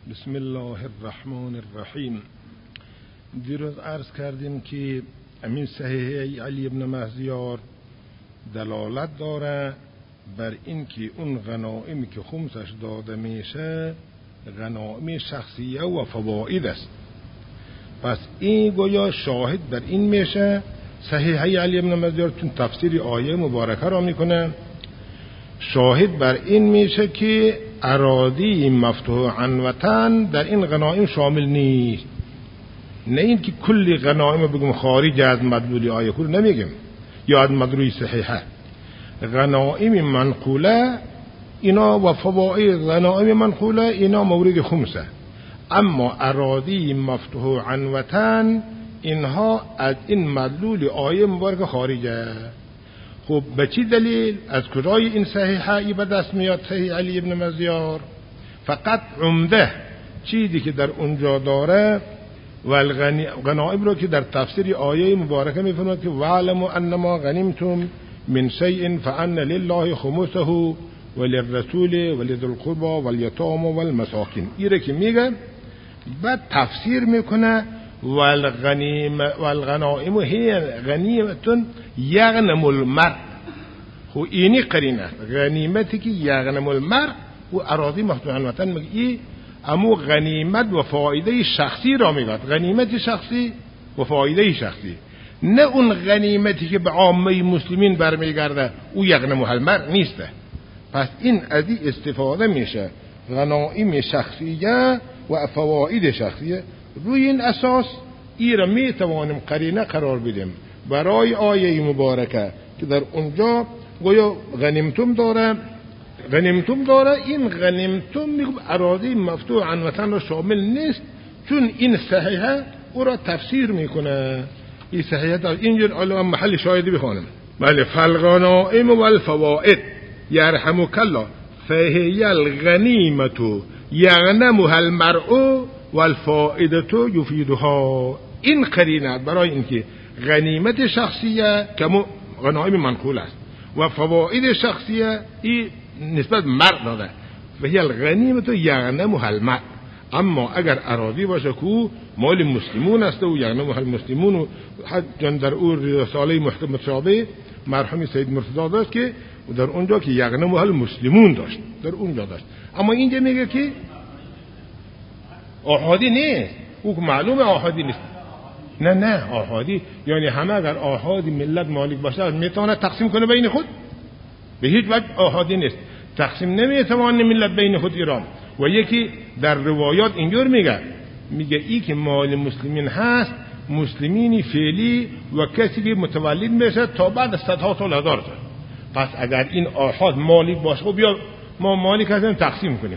بسم الله الرحمن الرحیم. دیروز عرض کردیم که امین صحیح علی ابن مهزیار دلالت داره بر این که اون غنائمی که خمسش داده میشه غنائم شخصیه و فواید است. پس این گویا شاهد بر این میشه. صحیح علی ابن مهزیار تون تفسیر آیه مبارکه را میکنه، شاهد بر این میشه که اراضی مفتوح عن وطن در این غنائم شامل نیست. نه این که کلی غنائم بگم خارج از مدلول آیه کل نمیگم یا از مدلول صحیحه. غنائم منقوله اینا و فواید غنائم منقوله اینا مورد خمسه، اما اراضی مفتوح عن وطن اینها از این مدلول آیه مبارک خارجه. خب به چی دلیل؟ از کجای این صحیحه ای به دست میاد صحیح علی ابن مهزیار؟ فقط عمده چیزی که در اونجا داره و غنائم رو که در تفسیر آیه مبارکه میفرماید که وعلموا انما غنیمتم من شیء فان لله خمسه وللرسول ولذی القربى والیتام والمساکین. ایره که میگه بعد تفسیر میکنه والغنائم هي غنیمتون یغنم المرء. خو اینی قرینه غنیمتی که یغنم المرء و اراضی مفتوح عن وطن میگه امو غنیمت و فایده شخصی را میگه، غنیمت شخصی و فایده شخصی، نه اون غنیمتی که به عامه مسلمین برمیگرده او یغنم المرء نیسته. پس این ازی استفاده میشه غنائم شخصیه و فواید شخصیه. روی این اساس ای را می توانیم قرینه قرار بدیم برای آیه مبارکه که در اونجا گویا غنیمتم داره. این غنیمتم میگه اراضی مفتوح عن وطن را شامل نیست، چون این صحیحه او را تفسیر میکنه. این صحیحه در اینجور علم محل شاهدی بخوانم. بله. فالغنائم والفوائد یرحمک الله فهی الغنیمت یغنمها المرء والفائده یفیدها. این قرینه برای اینکه غنیمت شخصیه که غنائم منقول است و فواید شخصیه این نسبت مرد داده. فهی الغنیمت یغنمها المرء. اما اگر اراضی باشه که مال مسلمون است و یغنمها المسلمون و حتی در اون رساله متشابه مرحوم سید مرتضی داشت که در اونجا که یغنمها المسلمون داشت، در اونجا داشت. اما اینجا میگه که آحادی نیست، او معلومه آحادی نیست. نه آحادی یعنی همه اگر آحادی ملت مالک باشه میتونه تقسیم کنه بین خود؟ به هیچ وجه آحادی نیست، تقسیم نمیتوانه ملت بین خود ایران. و یکی در روایات اینجور میگه ای که مال مسلمین هست مسلمینی فعلی و کسی که متولد میشه تا بعد صدها سال هزار سال. پس اگر این آحاد مالک باشه بیا ما مالک هستیم تقسیم کنیم.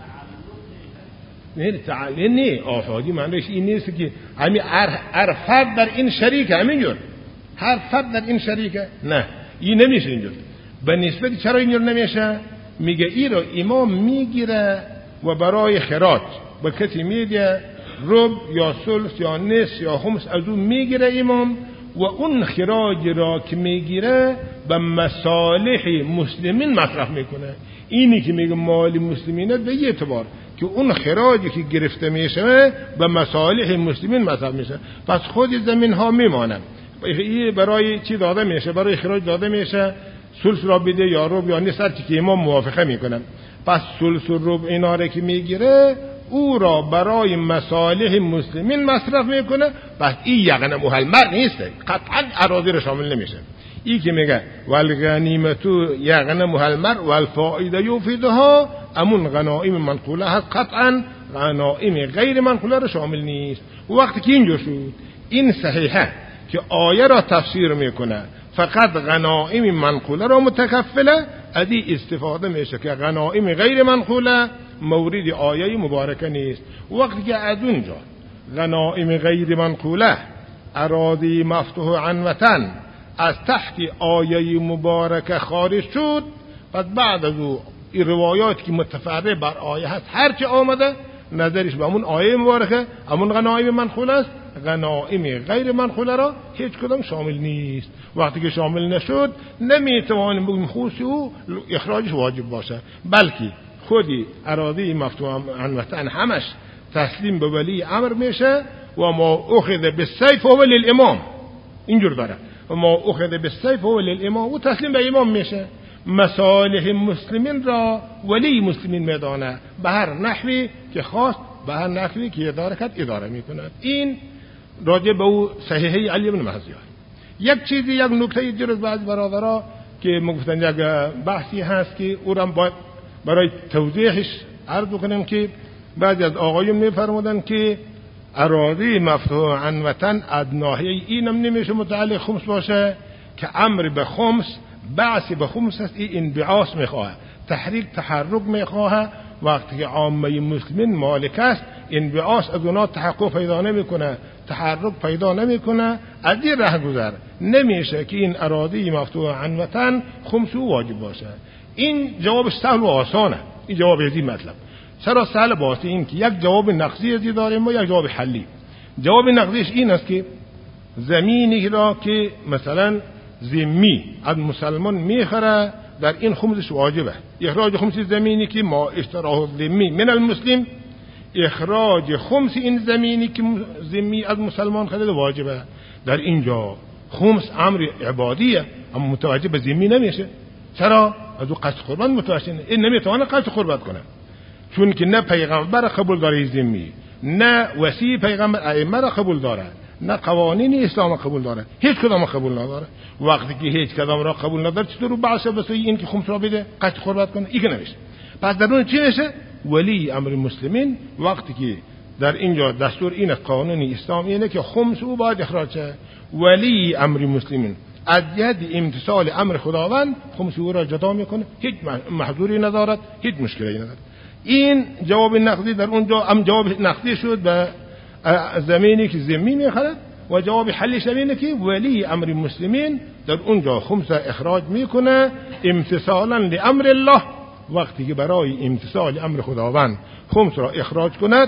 نه آحادی معنیش این نیست که همین هر فرد در این شریکه، همینجور هر فرد در این شریکه. نه این نمیشه اینجور. به نسبت چرا اینجور نمیشه؟ میگه ای رو امام میگیره و برای خراج به کسی میده ربع یا ثلث یا نصف یا خمس از اون میگیره امام و اون خراج را که میگیره به مصالح مسلمین مصرف میکنه. اینی که میگه مال مسلمینه به یه اعتبار که اون خراجی که گرفته میشه به مصالح مسلمین مصرف میشه. پس خود زمین ها میمانن. برای چی داده میشه؟ برای خراج داده میشه. ثلث را بده یا ربع یا نصف که امام موافقه میکنن. پس ثلث و ربع اینا را که میگیره او را برای مصالح مسلمین مصرف میکنه. پس این یغنمها المرء نیست، قطعا اراضی را شامل نمیشه. این که میگه والغنیمت یغنمها المرء والفائده یفیدها امون غنائم منقوله هست، قطعا غنائم غیر منقوله را شامل نیست. وقتی که اینجا شد این صحیحه که آیه را تفسیر میکنه فقط غنائم منقوله را متکفله، ادی استفاده میشه که غنائم غیر منقوله مورد آیه مبارکه نیست. وقتی که از اونجا غنائم غیر منقوله اراضی مفتوح عن وطن از تحت آیه مبارکه خارج شد، پس بعد از او این روایات که متفرع بر آیه هست هرچی آمده نظرش به همون آیه مبارکه همون غنائم منقوله است، غنائم غیر منقوله را هیچ کدام شامل نیست. وقتی که شامل نشد نمیتوانیم بگیم خصوصی او اخراجش واجب باشه، بلکه خودی اراضی مفتوح عن وطن همش تسلیم به ولی امر میشه و ما اخذ بالسیف هو للامام، اینجور داره، و ما اخذ بالسیف هو للامام، و تسلیم به امام میشه. مصالح مسلمین را ولی مسلمین میدانه به هر نحوی که خواست، به هر نحوی که اداره کرد اداره میکنه. این راجع به او صحیحه علی بن مهدیه. یک چیزی، یک نکته جرز بعضی برادرها که مگفتن یک بحثی هست که او را باید برای توضیحش عرض کنم که بعضی از آقایون میفرمودن که اراضی مفتوح عن وطن از ناحیه اینم نمیشه متعلق خمس باشه که امر به خمس، بعث به خمس است. این انبعاث میخواه، تحرک میخواه. وقتی که عامه مسلمین مالک است، انبعاث از اونا تحقق پیدا نمیکنه، تحرک پیدا نمیکنه. از این راه گذر نمیشه که این اراضی مفتوح عن وطن خمس واجب باشه. این جوابش سهل و آسانه. این جواب از این مطلب چرا سهل باشه؟ این که یک جواب نقضی از داریم و یک جواب حلی. جواب نقضیش این است که زمینی را که مثلا ذمی از مسلمان میخره، در این خمسش واجبه. اخراج خمس زمینی که ما اشتراه ذمی من المسلم، اخراج خمس این زمینی که ذمی از مسلمان خرید واجبه. در اینجا خمس امر عبادیه، اما متوجه به ذمی نمیشه. چرا؟ از او قصد قربت متوجه این نمیتونه قصد قربت کنه، چون که نه پیغمبر قبول داره ذمی، نه وصی پیغمبر ائمه را قبول داره، نه قوانین اسلام قبول داره، هیچ کدام قبول نداره. وقتی که هیچ کدام را قبول نداره چطور بعث بس این که خمس را بده قصد قربت کنه؟ این که نمیشه. پس در اون چی میشه؟ ولی امر مسلمین. وقتی که در اینجا دستور این قانون اسلام اینه که خمس او باید اخراج شه، ولی امر مسلمین از جهت امتثال امر خداوند خمس او را جدا میکنه، هیچ محظوری ندارد، هیچ مشکلی ندارد. این جواب نقضی در اونجا هم جواب نقضی شد به زمینی که ذمی میخرد، و جواب حلش اینه که ولی امر مسلمین در اونجا خمس اخراج میکنه امتثالا لامر الله. وقتی که برای امتثال امر خداوند خمس را اخراج کند،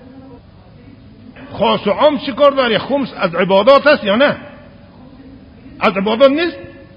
خاص و عام چی کار داره؟ خمس از عبادات است یا نه؟ از عبادات نیست؟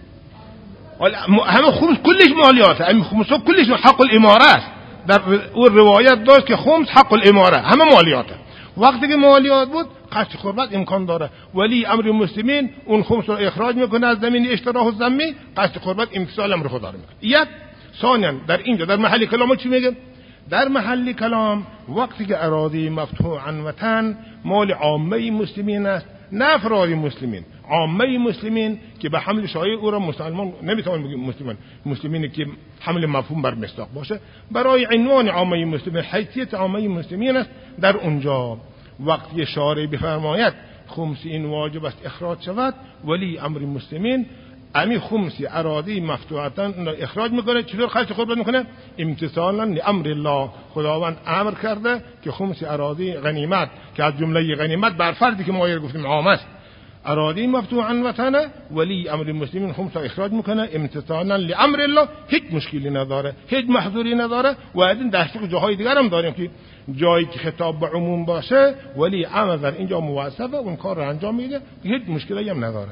همه خمس کلش مالیاته، همه خمس کلش حق الاماره است. در اون روایت داشت که خمس حق الاماره، همه مالیاته. وقتی که مالیات بود قصد قربت امکان داره. ولی امر مسلمین اون خمس رو اخراج میکنه از زمین اشتراح و ذمی، قصد قربت امتثال امر خدا رو میکنه. یک ثانیا در اینجا در محل کلام چی میگه؟ در محل کلام وقتی که اراضی مفتوح عن وطن مال عامه مسلمین است، نه افراد مسلمین، عامه مسلمین که به حمل شایع او را مسلمان نمیتوان بگیم مسلمینی که حمل مفهوم بر مصداق باشه، برای عنوان عامه مسلمین، حیثیت عامه مسلمین است. در اونجا وقتی شارع بفرماید خمس این واجب است اخراج شود، ولی امر مسلمین امی خمس اراضی مفتوحتن اخراج میکنه. چطور قصد قربت میکنه؟ امتثالا لامر الله. خداوند امر کرده که خمس اراضی غنیمت که از جمله غنیمت بر فردی که ما گفتیم عام است، اراضی مفتوح عن وطن، ولی امر مسلمین خمس اخراج میکنه امتثالا لامر الله. هیچ مشکلی نداره، هیچ محظوری نداره. و این در جاهای دیگر هم داریم که جایی که خطاب به عموم باشه ولی امر در اینجا موظفه اون کار رو انجام میده، هیچ مشکلی هم نداره.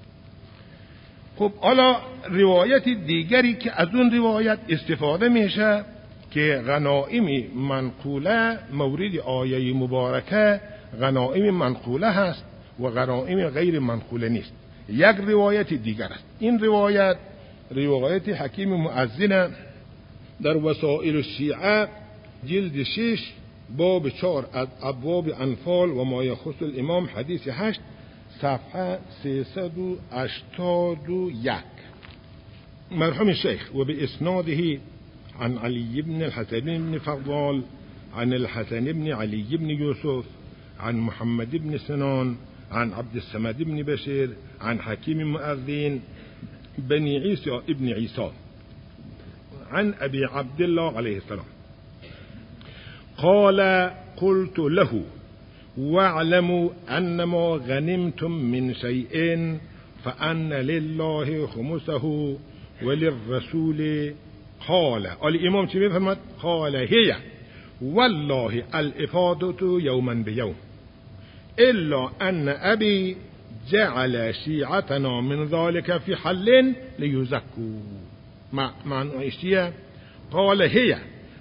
خب حالا روایت دیگری که از اون روایت استفاده میشه که غنائم منقوله مورد آیه مبارکه غنائم منقوله هست و غنائم غیر منقوله نیست. یک روایت دیگر است. این روایت حکیم مؤذن در وسائل الشیعه جلد 6 باب 4 از ابواب انفال و ما یخص الامام حدیث 8 صفحه 381. مرحوم الشيخ وبإسناده عن علي بن الحسن بن فضال عن الحسن بن علي بن يوسف عن محمد بن سنان عن عبد الصمد بن بشير عن حكيم مؤذن بني عيسى ابن عيسى عن أبي عبد الله عليه السلام قال قلت له واعلموا أنما غنمتم من شيء فأن لله خمسه وللرسول. قال الإمام چی میفرماد؟ قال هي والله الإفاضة يوما بيوم إلا أن أبي جعل شيعتنا من ذلك في حل ليزكوا. معنى اشتيا قال هي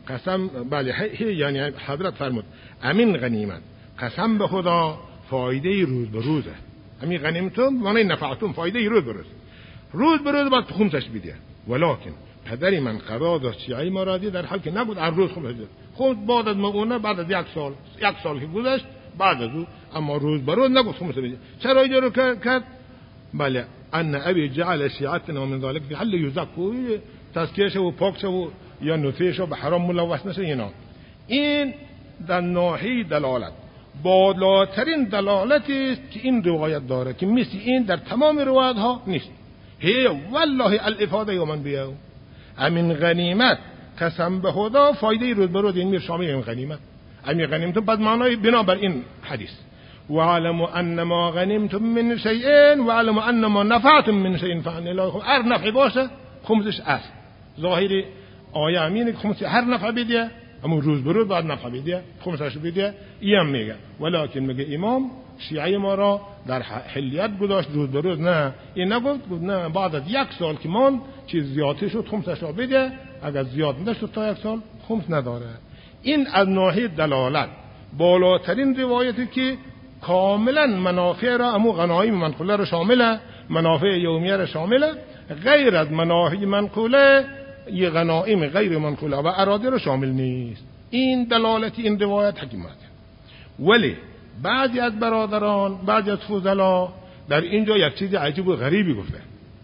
قسم بله یعنی حضرت فرمود امین غنیمت قسم به خدا فایده روز به روزه. امین غنیمتون معنی نفعتون فایده روز به روز بعد خمسش بیده. ولکن پدری من قضا داشت شیعه ما را در حال که نبود هر روز خمس بعد از مؤونه بعد از یک سال که گذشت بعد از او اما روز به روز نگفت خمس بیده. چرا اینجا رو کرد؟ بله ان ابي جعل شیعتنا من ذلك لعل يزكوا تزکیهش و پاکش و یا نطفهش به حرام ملوث نشه. اینا این در ناحیه دلالت بالاترین دلالتی است که این روایت داره که مثل این در تمام روایت ها نیست. هی والله الافاده یومن بیاو امین غنیمت قسم به خدا فایده روز به روز این میر شامل این غنیمت. امین غنیمت بعد معنای بنابر این حدیث وعلموا ان ما غنیمتم من شیء وعلموا ان ما نفعتم من شیء فان الله هر نفعی باشه خمسش است. ظاهری آیه امینه که خمس هر نفع بیده اما روز به روز بعد نفع بیده خمسش بیده ایم میگه. ولکن میگه امام شیعه ما را در حلیت گذاشت روز به روز نه این نگفت نه بعد از یک سال که مان چیز زیادی شد خمسش را بیده اگر زیاد نشد تا یک سال خمس نداره. این از ناحیه دلالت بالاترین روایتی که کاملا منافع را امو غنایم منقوله را شامله منافع یومیه را شامله غیر از منافع منقوله یه غنایم غیر منقوله و اراده را شامل نیست. این دلالتی این روایت حکمت. ولی بعضی از برادران بعضی از فضلا در اینجا یک چیز عجیب و غریبی گفته.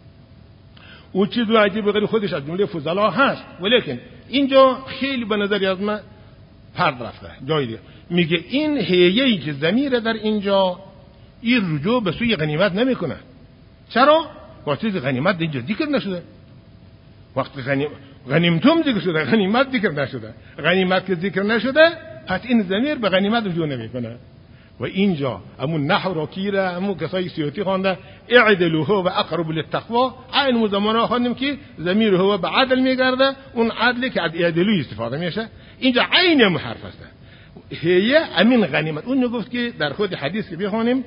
اون چیز عجیب و غریب خودش از جمله فضلا هست ولیکن اینجا خیلی به نظر از من پرد رفته. جای دیگه میگه این هیئه‌ای که ضمیر در اینجا این رجوع به سوی غنیمت نمیکنه. چرا؟ وقتی غنیمت اینجا ذکر نشده. وقتی غنیمتم ذکر شده غنیمت ذکر نشده. غنیمت که ذکر نشده پس این ضمیر به غنیمت رجوع نمیکنه. و اینجا همون نحو را کیره همون کسای سیوطی خوانده اعدلوا هو و اقرب للتقوى این زمانه خواندیم که ضمیر هو به عدل میگرده اون عدلی که از اعدلو استفاده میشه. اینجا عین محرف است. هي امین غنیمت اون گفت که در خود حدیث که بخونیم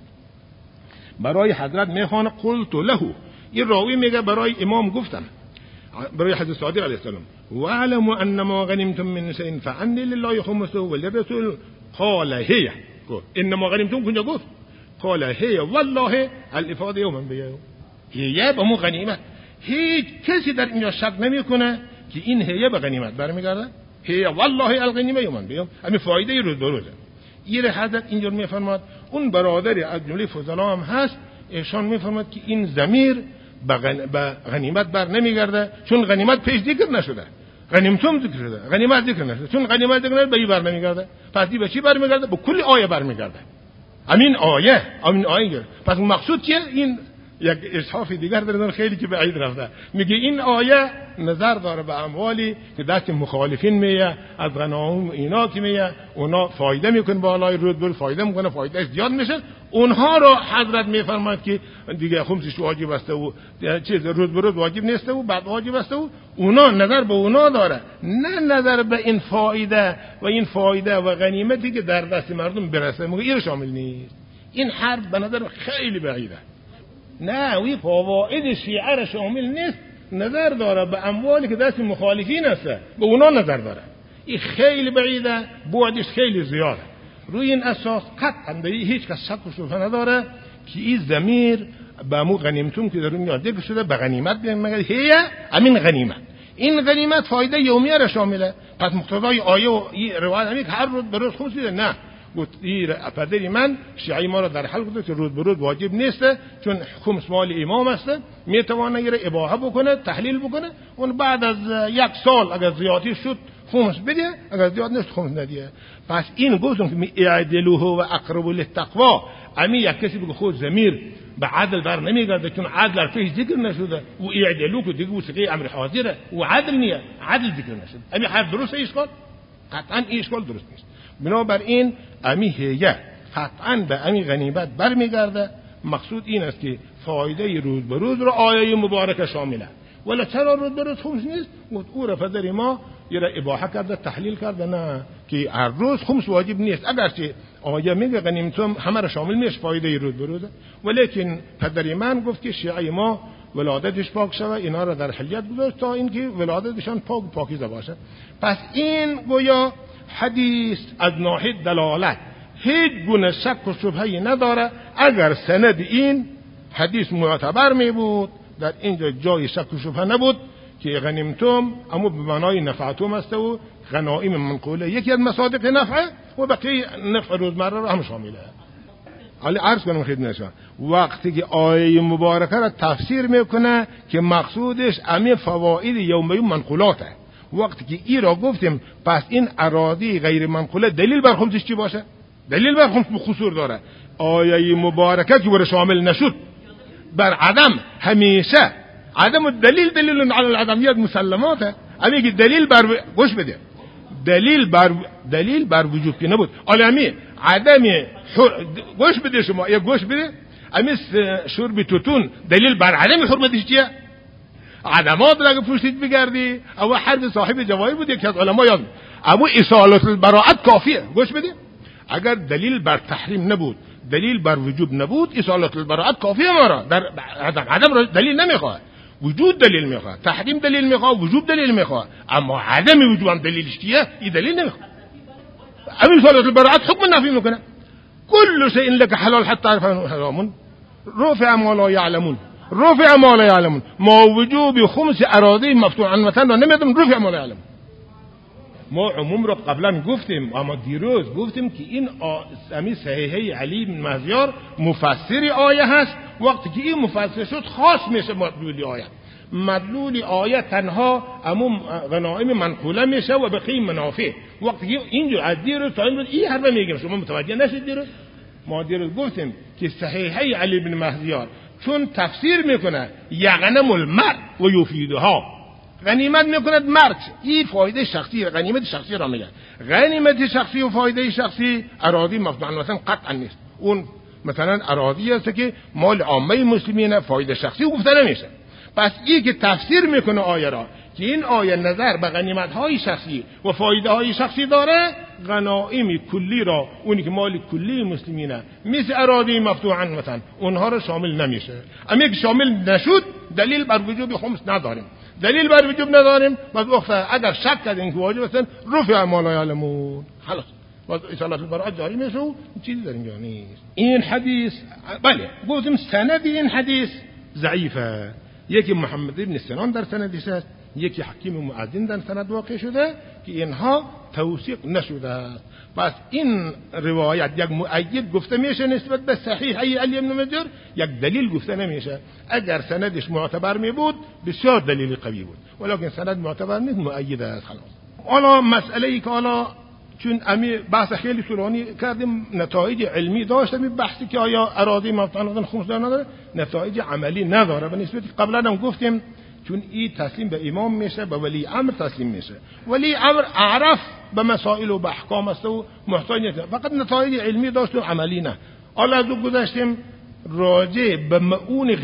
برای حضرت میخوانه قلت له این راوی میگه برای امام گفتم برای حضرت صادق علیه السلام واعلموا ان ما غنیمتم من شیء فان لله خمسه وللرسول قال هي انما غنیمتم کجا گفت قال هي والله الافاده یوم بیاو هي به مو غنیمت. هیچ کسی در اینجا شک نمیکنه که این هي به غنیمت برمیگرده. هي والله الغنیمه یوم بیاو همین فایده روز به روزه. این حضرت اینجا میفرماد اون برادری از جمله فضلا هم هست ایشان میفرماد که این ضمیر به غنیمت بر نمیگرده چون غنیمت پیش ذکر نشده. غنیمتم ذکر شده غنیمت ذکر نشده چون غنیمت ذکر نشده به این بر نمیگرده. پس این به چی برمیگرده؟ به کل آیه برمیگرده. امین آیه پس مقصود چیه؟ این یک اصحاف دیگر در خیلی که بعید رفته میگه این آیه نظر داره به اموالی که دست مخالفین میه از غنایم اینا که میه اونا فایده میکنه بالای رود بر فایده میکنه فایده زیاد میشه اونها رو حضرت میفرماید که دیگه خمسش واجب است و چیز رود بر واجب نیست و بعد واجب است و اونا نظر به اونا داره نه نظر به این فایده و غنیمتی که در دست مردم برسه میگه این شامل نیست. این حرف به نظر خیلی بعیده. نه وی فواید شیعه را شامل نیست نظر داره به اموالی که دست مخالفین است به اونا نظر داره. این خیلی بعیده بعدش خیلی زیاده. روی این اساس قطعا به هیچ کس شک و شبهه نداره که این ضمیر به مو غنیمتون که در اون ذکر شده به غنیمت میگه هي امین غنیمت. این غنیمت فایده یومیه را شامله. پس مقتضای آیه و روایت همین که هر روز به روز خمس نه گفت پدری من شیعه ما را در حل گذاشت که روز به روز واجب نیست چون خمس مال امام است میتونه یه اباحه بکنه تحلیل بکنه اون بعد از یک سال اگر زیادی شد خمس بده اگر زیاد نشد خمس ندیه. پس این گفتم که اعدلوا و اقرب للتقوى امی یک کسی بگه خود ضمیر به عدل بر نمیگرده چون عدل پیش ذکر نشده و اعدلوا که دیگه وسیقه امر حاضره و عدل نیه عدل ذکر نشده. امی حرف درست اشکال قطعا اشکال درست نیست. بنابراین امی هیه قطعا به امی غنیمت برمیگرده. مقصود این است که فایده روز به روز را آیه مبارکه شامله. ولی چرا روز به روز خمس نیست؟ او را پدر ما یه را اباحه کرده تحلیل کرده نه که هر روز خمس واجب نیست اگرچه آیه میگه غنیمتم همه را شامل میشه فایده روز به روزه ولیکن پدر من گفت که شیعه ما ولادتش پاک شود، اینا را در حلیت گذاشت تا اینکه ولادتشان پاک و پاکیزه باشه. پس این گویا حدیث از ناحیه دلالت هیچ گونه شک و شبهه‌ای نداره. اگر سند این حدیث معتبر می بود در اینجا جای شک و شبهه نبود که غنیمتم اما به معنای نفعتم است و غنائم منقوله یکی از مصادیق نفعه و بقیه نفع روزمره رو هم شامله. حالا عرض کنم خدمتتون وقتی که آیه مبارکه را تفسیر میکنه که مقصودش همه فواید یوم منقولاته، وقتی که این را گفتیم پس این اراضی غیر منقوله دلیل بر خمسش چی باشه؟ دلیل بر خمس قصور داره. آیه مبارکه که بر شامل نشد بر عدم، همیشه عدم الدلیل دلیل علی العدمیت مسلماته. اما که دلیل بر گوش بده، دلیل بر وجوب که نبود. عالمی عدم گوش بده، شما یا گوش بده، اما شرب توتون دلیل بر عدم حرمتش چیه؟ عدمات را پشتید بگردی او حرف صاحب جواهر بود یکی از علما یاد، اما اصالت البراءت کافیه. گوش بده، اگر دلیل بر تحریم نبود دلیل بر وجوب نبود اصالت البراءت کافیه. ما را در عدم را دلیل نمیخواد، وجود دلیل میخواد، تحریم دلیل میخواد، وجوب دلیل میخواد، اما عدم وجوب هم دلیلش چیه؟ این دلیل نمیخواد. اما اصالت البراءت حکم نفی میکنه. كل شيء لك حلال حتى تعرف انه حرام رفع ما لا يعلمون ما وجوب خمس اراضی مفتوح عن وطن را نمیدونم رفع ما لا يعلمون. ما عموم رو قبلا گفتیم اما دیروز گفتیم که این امی صحیحه علی بن مهزیار مفسر آیه هست. وقتی که این مفسر شد خاص میشه مدلول آیه. مدلول آیه تنها عموم غنائم منقوله میشه و بقیه منافع. وقتی که اینجور از دیروز تا این این حرف میگیم شما متوجه نشید. دیروز ما دیروز گفتیم که صحیحه علی بن مهزیار چون تفسیر میکنه یغنم المرء و یفیدها، غنیمت میکند مرد، این فایده شخصی غنیمت شخصی را میگن. غنیمت شخصی و فایده شخصی اراضی مفتوح مثلا قطعا نیست. اون مثلا اراضی است که مال عامه مسلمین، فایده شخصی گفته نمیشه. پس این که تفسیر میکنه آیه را که این آیه نظر به غنیمت های شخصی و فایده های شخصی داره، غنائم کلی را اونی که مال کلی مسلمینه مثل اراضی مفتوحا مثلا اونها را شامل نمیشه. اما که شامل نشد دلیل بر وجوب خمس نداریم. دلیل بر وجوب نداریم باز اگر شک کردین که واجب است رفع ما لا یعلمون خلاص باز اصالت البراءت جاری میشه و چیزی در اینجا نیست. این حدیث بله گفتیم سند این حدیث ضعیفه. یکی محمد ابن سنان در سندش است، یکی حکیم مؤذن در سند واقع شده که اینها توثیق نشده. پس این روایت یک مؤید گفته میشه نسبت به صحیح علی بن مهزیار، یک دلیل گفته نمیشه. اگر سندش معتبر می بود بسیار دلیل قوی بود، ولیکن سند معتبر نیست، مؤید است خلاص. حالا مسئله ای که حالا چون امی بحث خیلی طولانی کردیم، نتایج علمی داشت می بحثی که آیا اراضی مفتوحا خمس نداره، نتایج عملی نداره. به نسبت قبلا هم گفتیم چون این تسلیم به امام میشه، به ولی امر تسلیم میشه. ولی امر اعرف به مسائل و به احکام است و محتاج نیست، فقط نتایج علمی داشت و عملی نه. حالا از گذشتیم راجع به مؤون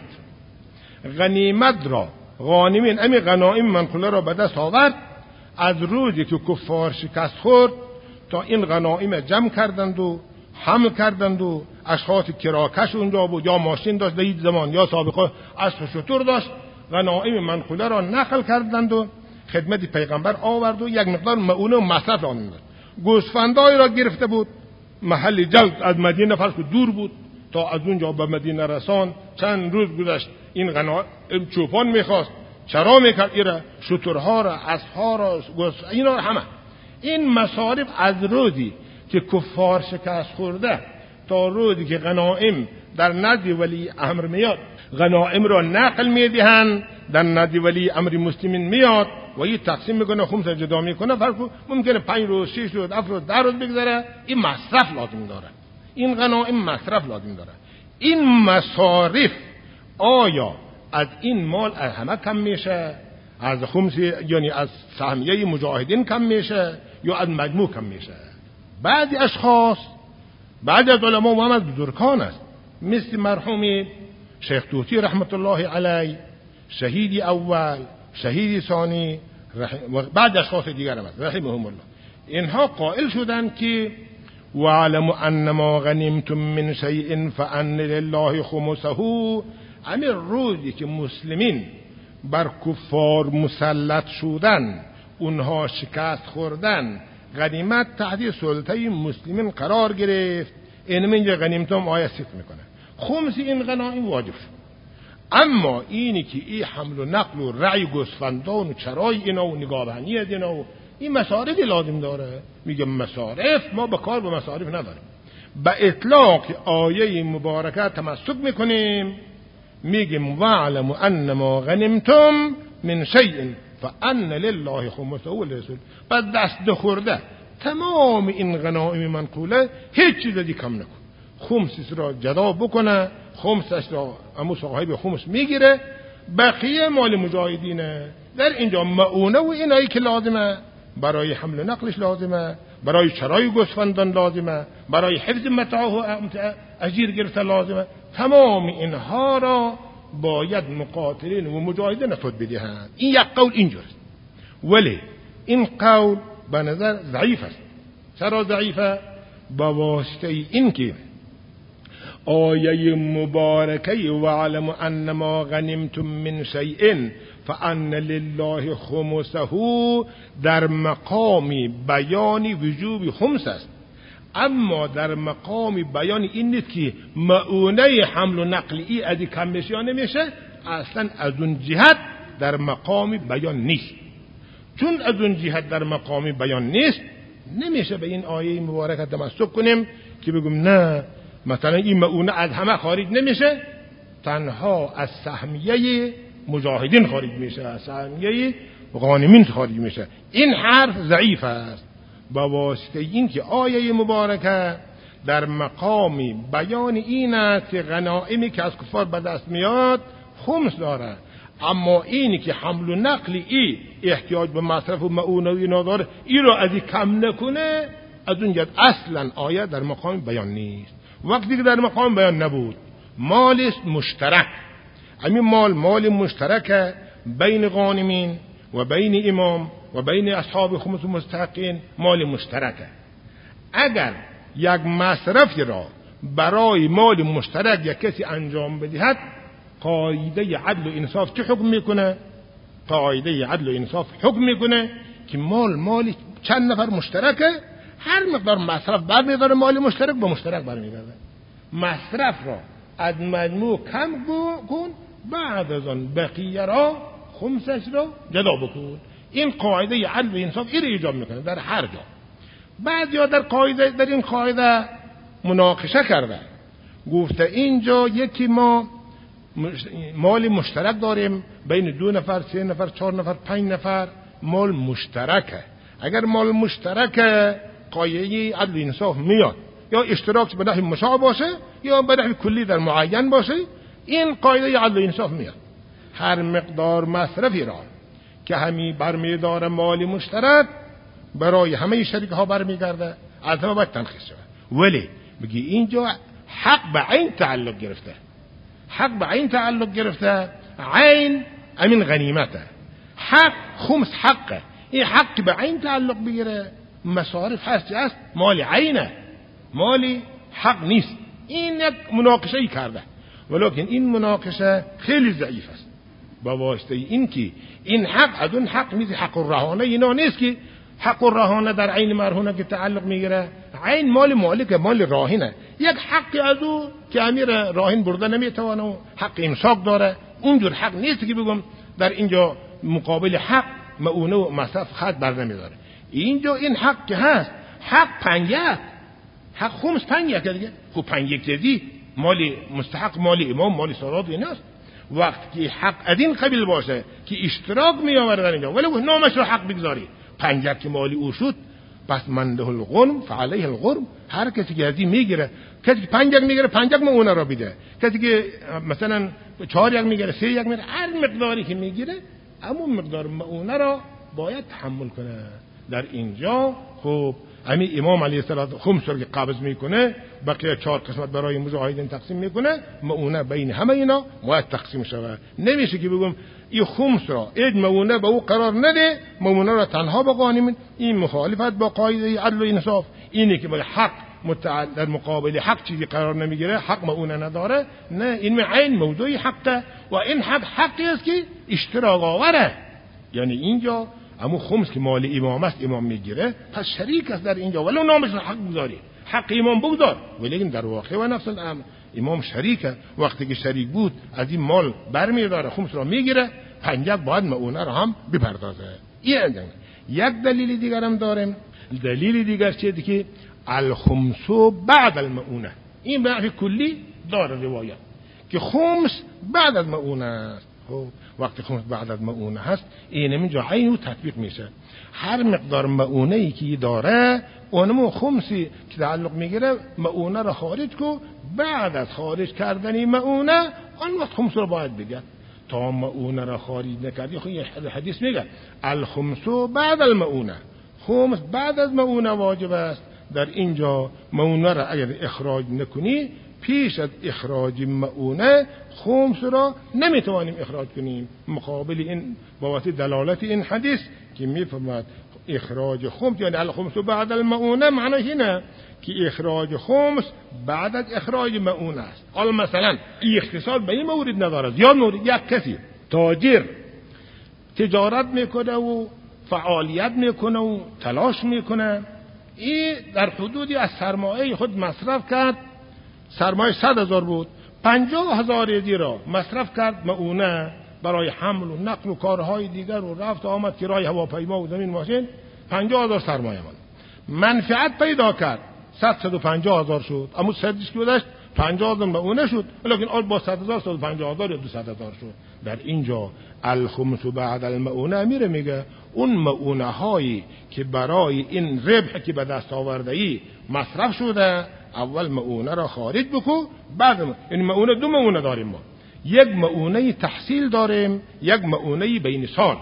غنیمت را غانمین امی غنائم منقوله را به دست آورد. از روزی که کفار شکست خورد تا این غنائم جمع کردند و حمل کردند و اشخاص کراکش اونجا بود یا ماشین داشت در این زمان یا سابقه اسب و شتر داشت، غنائم منقوله را نقل کردند و خدمت پیغمبر آورد و یک مقدار مؤونه و مصرف آن داد. گوسفندای را گرفته بود، محل جلد از مدینه فرض دور بود تا از اونجا به مدینه رسان. چند روز گذشت این غنائم چوپان میخواست چرا میکرد، ایره شترها را اسبها را اینا را همه این مصارف از روزی که کفار شکست خورده تا روزی که غنائم در نزد ولی امر میاد غنائم را نقل میدهند، در نزد ولی امر مسلمین میاد و این تقسیم میکنه، خمس جدا میکنه. فرق ممکنه 5 روز 6 روز 7 روز 10 روز بگذره. این مصرف لازم داره، این غنائم مصرف لازم داره. این مصارف آیا از این مال از همه کم میشه، از خمس یعنی از سهمیه مجاهدین کم میشه یا از مجموع کم میشه؟ بعضی اشخاص بعضی از علما و هم از بزرگان است مثل مرحوم شیخ طوطی رحمت الله علیه، شهید اول، شهید ثانی و بعد اشخاص دیگر هم است رحمهم الله. اینها قائل شدند که وَاعْلَمُوا أَنَّمَا غَنِمْتُم مِّن شَيْءٍ فَأَنَّ لِلَّهِ خُمُسَهُ همین روزی که مسلمین بر کفار مسلط شدن، اونها شکست خوردن، غنیمت تحت سلطه مسلمین قرار گرفت، این اینجا غنیمت هم آیه ست میکنه، خمس این غنایم واجب شد. اما اینی که این حمل و نقل و رعی گوسفندان و چرای اینا و نگاهبانی از اینا و این مصارفی لازم داره، میگه مصارف، ما به کار به مصارف نداریم. به اطلاق آیه مبارکه تمسک میکنیم، میگیم وَاعْلَمُوا أَنَّمَا غَنِمْتُمْ مِنْ شَيْءٍ فَأَنَّ لِلَّهِ خُمُسَهُ وَلِلرَّسُولِ. بعد دست خورده تمام این غنایم منقوله هیچ چیز دیگه کم نکن، خمسش را جدا بکنه، خمسش را امو صاحب خمس میگیره، بقیه مال مجاهدینه. در اینجا معونه و اینایی که لازمه برای حمل و نقلش لازمه، برای چرای گوسفندان لازمه، برای حفظ متاع و اجیر گرفته لازمه، تمام اینها را باید مقاتلین و مجاهدین خود بدهند. این یک قول اینجاست، ولی این قول به نظر ضعیف است. چرا ضعیفه؟ با واسطه این که آیه مبارکه وَاعْلَمُوا أَنَّمَا غَنِمْتُم مِّن شَيْءٍ فَأَنَّ لِلَّهِ خُمُسَهُ در مقام بیان وجوب خمس است، اما در مقام بیان این نیست که معونه حمل و نقلی از کم بشه یا نمیشه، اصلا از اون جهت در مقام بیان نیست. چون از اون جهت در مقام بیان نیست، نمیشه به این آیه مبارکه تمسک کنیم که بگم نه مثلا این معونه از همه خارج نمیشه، تنها از سهمیه مجاهدین خارج میشه، از سهمیه غانمین خارج میشه. این حرف ضعیف است، با واسطه این که آیه مبارکه در مقام بیان این است که غنائمی که از کفار به دست میاد خمس داره، اما اینی که حمل و نقل احتیاج به مصرف و معونه و اینا داره، این رو از کم نکنه، از اون جد اصلا آیه در مقام بیان نیست. وقتی که در مقام بیان نبود، مال است مشترک، همین مال مشترک بین غانمین و بین امام و بین اصحاب خمس و مستحقین، مال مشترکه. اگر یک مصرفی را برای مال مشترک یک کسی انجام بدهد، قاعده عدل و انصاف چه حکم میکنه؟ قاعده عدل و انصاف حکم میکنه که مال چند نفر مشترکه، هر مقدار مصرف برمیداره مال مشترک به مشترک برمیگرده. مصرف را از مجموع کم کن، بعد از آن بقیه را خمسش را جدا بکن. این قاعده عدل و انصاف این ایجاب میکنه در هر جا. بعضیا در این قاعده مناقشه کرده، گفته اینجا یکی ما مال مشترک داریم بین 2 نفر، 3 نفر، 4 نفر، 5 نفر، مال مشترکه. اگر مال مشترکه قاعده عدل و انصاف میاد، یا اشتراک به نحو مشاع باشه یا به نحو کلی در معین باشه، این قاعده عدل و انصاف میاد. هر مقدار مصرفی را که همی برمیداره مال مشترک برای همه شریک ها برمیگرده، از همه باید تنخیص شود. ولی بگی اینجا حق به عین تعلق گرفته، حق به عین تعلق گرفته، عین امین غنیمته، حق خمس حقه، این حق به عین تعلق بگیره، مصارف هست است مال عینه، مالی حق نیست. این یک مناقشه کرده، ولیکن این مناقشه خیلی ضعیف است، با واسطه این که این حق از اون حق نیست. حق الرهانه اینا نیست که حق الرهانه در عین مرهونه که تعلق میگیره، عین مال مالک، مال راهنه، یک حقی از او که امیر راهن برده نمیتونه و حق امساک داره. اونجور حق نیست که بگم در اینجا مقابل حق معونه و مصرف خط بر نمیداره. اینجا این حق که هست، حق پنجه، حق خمس پنجه که دیگه، خب پنجه کدی مال مستحق، مال امام، مال سادات ایناست. وقتی که حق از این قبیل باشه که اشتراک میآورد در اینجا، ولی نامش رو حق بگذاری، پنجه که مالی او شد، پس من له الغنم فعليه الغرم. هر کسی که از این میگیره، کسی که 5 یک میگیره 5 یک معونه را بده، کسی که مثلا 4 یک میگیره 3 یک میگیره، هر مقداری که میگیره همون مقدار معونه را باید تحمل کنه. در اینجا خب همین امام علیه السلام خمس رو که قبض میکنه، بقیه 4 قسمت برای مجاهدین تقسیم میکنه، معونه بین همه اینا باید تقسیم شود. نمیشه که بگم این خمس را اید معونه به او قرار نده، معونه را تنها به غانمین. این مخالفت با قاعده عدل و انصاف. اینه که باید حق در مقابل حق چیزی قرار نمیگیره، حق مؤونه نداره. نه، این عین موضوعی حقه و این حقی است که اشتراک آوره. یعنی اینجا اما خمس که مال امام است، امام میگیره، پس شریک است در اینجا، ولو نامش حق بگذاری، حق امام بگذار، ولی در واقع و نفس الامر امام شریکه. وقتی که شریک بود از این مال برمیداره، خمس را میگیره، پنجه باید مؤونه را هم بپردازه. این یک دلیل دیگر هم داریم. دلیل دیگر چیه؟ که الخمس بعد المؤونه. این به نحو کلی داره روایت که خمس بعد از مؤونه است. خب وقتی خمس بعد از مؤونه هست، این اینجا عینو تطبیق میشه. هر مقدار مؤونه ای که داره، اونمو خمسی که تعلق میگیره، مؤونه را خارج کو. بعد از خارج کردن مؤونه، آن وقت خمس رو باید بگه. تا مؤونه را خارج نکردی، خب یه حدیث میگه الخمس بعد المؤونه، خمس بعد از مؤونه واجب است. در اینجا مؤونه را اگر اخراج نکنی، پیش از اخراج مؤونه خمس را نمیتوانیم اخراج کنیم. مقابل این بابت دلالت این حدیث که میفهمد اخراج خمس یعنی الخمس بعد المؤونه، معنی اینه که اخراج خمس بعد از اخراج مؤونه است. حالا مثلا این اختصاص به این مورد نداره، یا مورد یک کسی تاجر تجارت میکنه و فعالیت میکنه و تلاش میکنه، این در حدودی از سرمایه خود مصرف کرد، سرمایه 100,000 بود، 50,000 را مصرف کرد مؤونه برای حمل و نقل و کارهای دیگر و رفت آمد، کرای هواپیما و زمین ماشین، 50,000 سرمایه منفعت پیدا کرد، 150,000 شد، اما سردش که بودش 50,000 مؤونه شد، لیکن آن با 100,000 150,000 یا 200,000 شد. در اینجا الخمس بعد المؤونه میگه اون مؤونه هایی که برای این ربح که به دست آورده ای مصرف شده، اول مؤونه را خارج بکو، بعد این مؤونه دو مؤونه داریم ما، یک مؤونه تحصیل داریم، یک مؤونه بین سال،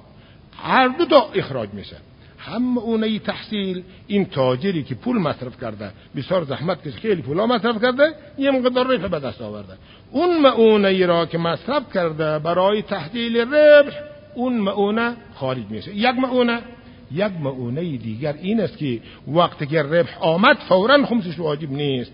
هر دو تا اخراج میشه. هم مؤونه تحصیل، این تاجری که پول مصرف کرده، بسیار زحمت کش، خیلی پولا مصرف کرده، یه مقدار ربح به دست آورده، اون مؤونه را که مصرف کرده برای تحصیل ربح، اون مؤونه خارج میشه. یک مؤونه دیگر این است که وقتی که ربح آمد فوراً خمسش واجب نیست،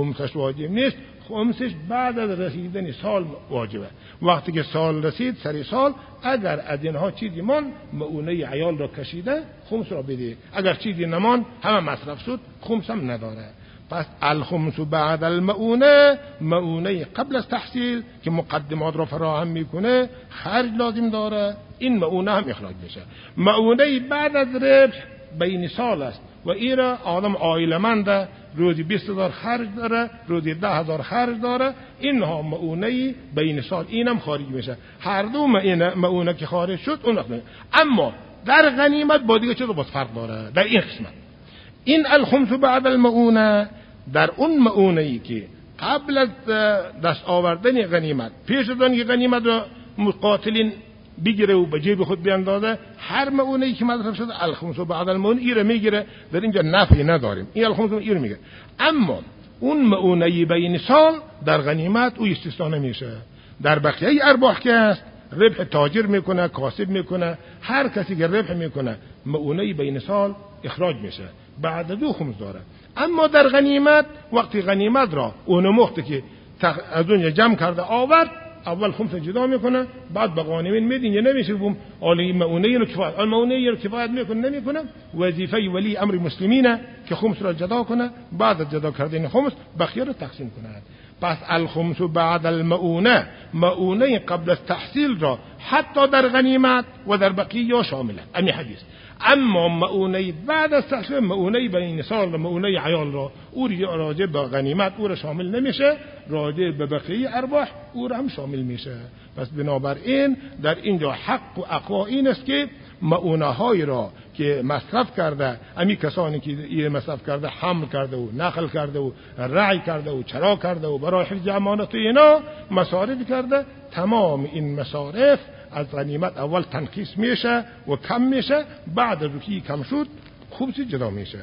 خمسش بعد از رسیدن سال واجبه. وقتی که سال رسید، سری سال، اگر از اینها چیزی مان، مؤونه عیال را کشیده، خمس را بده. اگر چیزی نمان، همه مصرف شد، خمس هم نداره. پس الخمس بعد المؤونه، مؤونه قبل از تحصیل که مقدمات را فراهم میکنه، خرج لازم داره، این مؤونه هم اخراج میشه. مؤونه بعد از ربح بین سال است و این را آدم عائلمنده، روزی 20,000 خرج داره، روزی 10,000 خرج داره، اینها مؤونه بین سال، اینم خارج میشه. هر دو مؤونه که خارج شد اون وقت. اما در غنیمت با دیگه چیز باز فرق داره. در این قسمت این الخمس بعد المؤونه، در اون مؤونه‌ای که قبل از دست آوردن غنیمت، پیش از آن غنیمت را مقاتلین بگیره و به جیب خود بیاندازه، هر مؤونه‌ای که مصرف شده الخمس بعد المؤونه ایره میگیره. در اینجا نفی نداریم، این الخمس ایره میگیره. اما اون مؤونه بین سال در غنیمت او استثنا نمیشه. در بقیه ارباح که است، ربح تاجر میکنه، کاسب میکنه، هر کسی که ربح میکنه، مؤونه بین سال اخراج میشه، بعد دو خمس داره. اما در غنیمت، وقتی غنیمت را اون وقتی که از اونجا جمع کرده آورد، اول خمس جدا میکنه، بعد به غانمین میدین. یا نمیشه بگم عالی مؤونه رو کفایت، المؤونه رو کفایت میکنه نمیکنه، وظیفه ولی امر مسلمینه که خمس را جدا کنه، بعد از جدا کردن خمس بقیه رو تقسیم کنه. پس الخمس بعد المؤونه، مؤونه قبل از تحصیل را حتی در غنیمت و در بقیه شامله امی حدیث. اما مؤونه بعد از تحصیل، مؤونه بین سال و مؤونه عیال را، او راجع به غنیمت او را شامل نمیشه، راجع به بقیه ارباح او را هم شامل میشه. پس بنابراین در اینجا حق و اقوا این است که مؤونه های را که مصرف کرده، امی کسانی که این مصرف کرده، حمل کرده و نقل کرده و رعی کرده و چرا کرده و برای حفظ امانت اینا مصارف کرده، تمام این مصارف از غنیمت اول تنقیص میشه و کم میشه، بعد روکی کم شد خوبسی جدا میشه.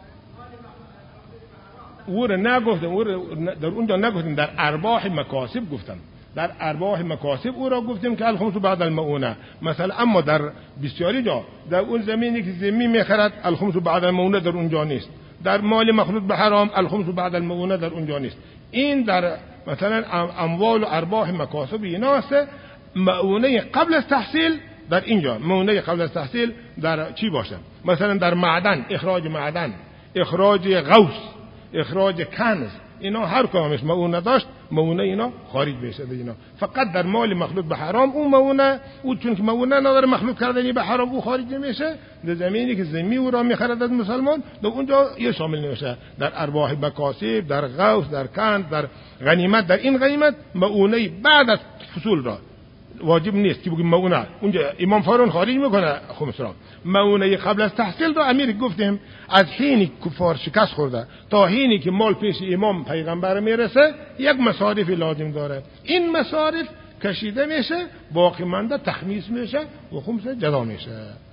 او را نگفتم، در اونجا نگفتم، در ارباح مکاسب گفتم، در ارباح مکاسب او را گفتیم که الخمس بعد المؤونه مثلا. اما در بسیاری جا در اون زمینی که زمین میخرد الخمس بعد المؤونه در اونجا نیست، در مال مخلوط به حرام الخمس بعد المؤونه در اونجا نیست. این در مثلا اموال و ارباح مکاسب ایناست. مؤونه قبل از تحصیل در اینجا، مؤونه قبل از تحصیل در چی باشه؟ مثلا در معدن، اخراج معدن، اخراج غوث، اخراج کنز، اینا هر کامش مؤونه داشت، مؤونه اینا خارج بشه اینا. فقط در مال مخلوط به حرام اون مؤونه، او چون که مؤونه نداره مخلوط کردنی به حرام او خارج نمیشه. در زمینی که زمین او را میخرد از مسلمان در اونجا یه شامل نمیشه. در ارباح مکاسب، در غوث، در کنز، در غنیمت، در این غنیمت مؤونه بعد از فصول را واجب نیست که بگیم مؤونه. اونجا امام فارون خارج میکنه خمس را. مؤونه قبل از تحصیل را امیر گفتیم از حینی کفار شکست خورده تا حینی که مال پیش امام پیغمبر میرسه یک مصارف لازم داره. این مصارف کشیده میشه، باقی مانده تخمیس میشه و خمس جدا میشه.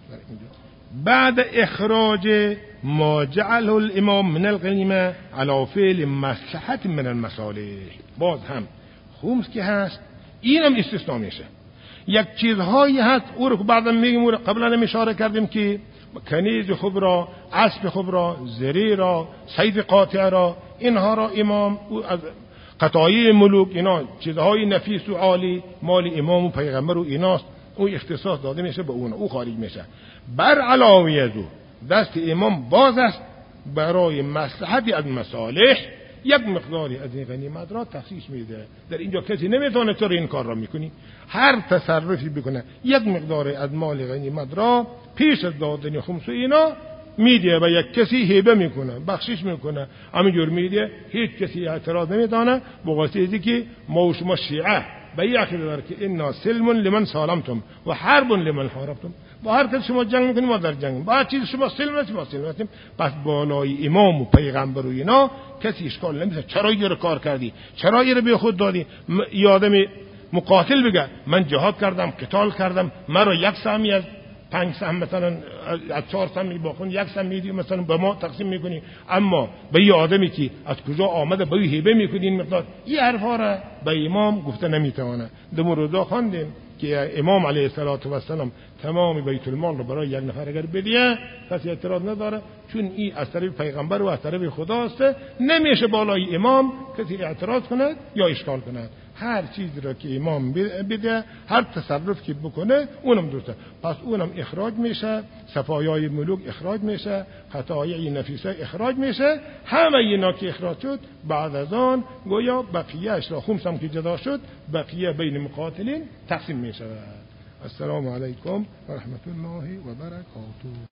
بعد اخراج ما جعله الامام من الغنیمه علی فعل مصلحت من المصالح، باز هم خمس که هست اینم استثناء میشه. یک چیزهایی هست او رو که بعدا میگیم، قبلا هم اشاره کردیم که کنیز خوب را، اسب خوب را، زری را، صید قاطع را، اینها را امام از قطایع ملوک، اینا چیزهای نفیس و عالی مال امام و پیغمبر و ایناست، او اختصاص داده میشه به اون، او خارج میشه. بر علاوه از او دست امام باز است برای مصلحت از مصالح یک مقداری از این غنیمت را تخصیص میده. در اینجا کسی نمیتونه تو این کار را میکنی، هر تصرفی بکنه یک مقداری از مال غنیمت را پیش از دادن خمس اینا میده و یک کسی هبه میکنه، بخشش میکنه، همینجور میده، هیچ کسی اعتراض نمیتونه. بواسطه که ما و شما شیعه به این عقیده داره که انا سلم لمن سالمتم و حرب لمن حاربتم. با هر کس شما جنگ میکنیم ما در جنگیم، با هر چیز شما سلم هستیم ما سلم هستیم. پس بالای امام و پیغمبر و اینا کسی اشکال نمیشه. چرا این رو کار کردی؟ چرا این رو به خود دادی؟ یادم مقاتل بگه من جهاد کردم، قتال کردم، مرا یک سهمی از 5 سهم مثلا از 4 سهم باخون یک سهم میدی مثلا به ما تقسیم میکنی، اما به یه آدمی که از کجا آمده به هبه میکنی این مقدار، این حرفا را به امام گفته نمیتونه. در موردها خواندیم که امام علیه السلام تمام بیت المال رو برای یک نفر اگر بدیه کسی اعتراض نداره، چون این از طرف پیغمبر و از طرف خداست. نمیشه بالای امام کسی اعتراض کنه یا اشکال کنه. هر چیزی را که امام بده، هر تصرف که بکنه اونم درسته. پس اونم اخراج میشه، صفایای ملوک اخراج میشه، قطایع نفیسه اخراج میشه. همه اینا که اخراج شد بعد از آن گویا بقیه‌اش را خمس هم که جدا شد بقیه بین مقاتلین تقسیم میشه. السلام علیکم و رحمت الله و برکاته.